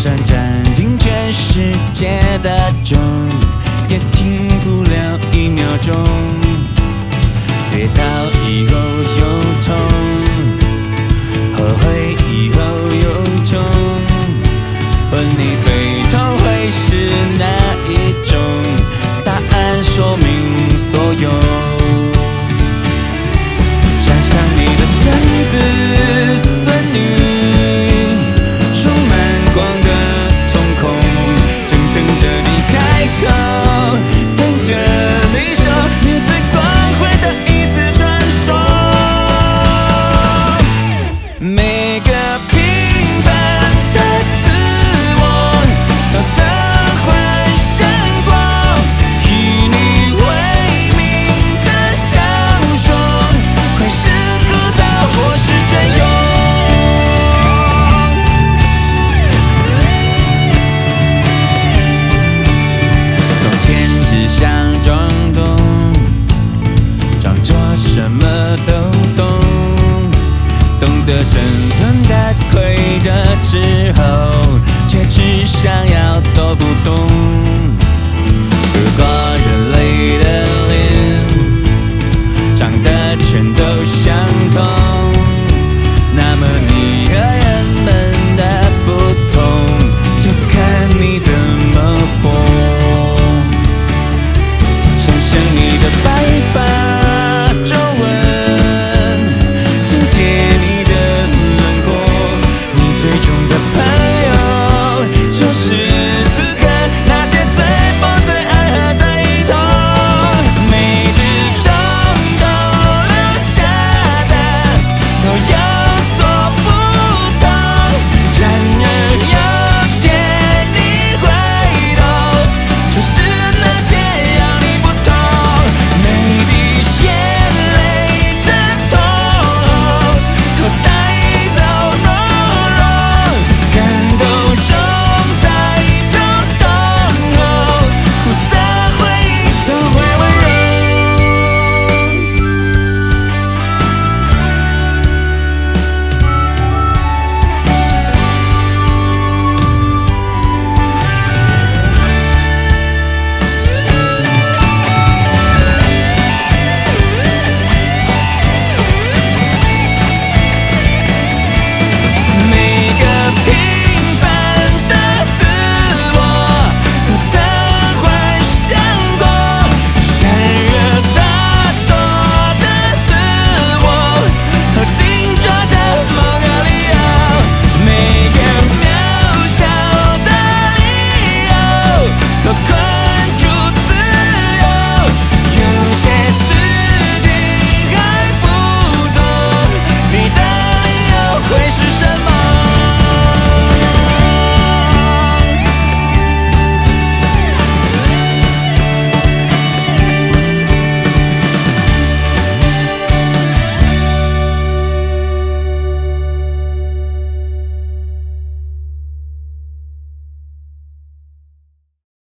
想占尽全世界的钟，也停不了1秒钟。跌倒以后又痛，后悔以后又穷，问你最痛会是哪一种？答案说明所有。想象你的孙子孙女，充满光的瞳孔，正等着你开口，等着你说你最光辉的一次传说。每个平凡的自我都曾幻想过，以你为名的小说，会是枯燥或是真勇。从前只想装懂，装作什么都懂，懂得生存的规则之后，却只想要都不懂。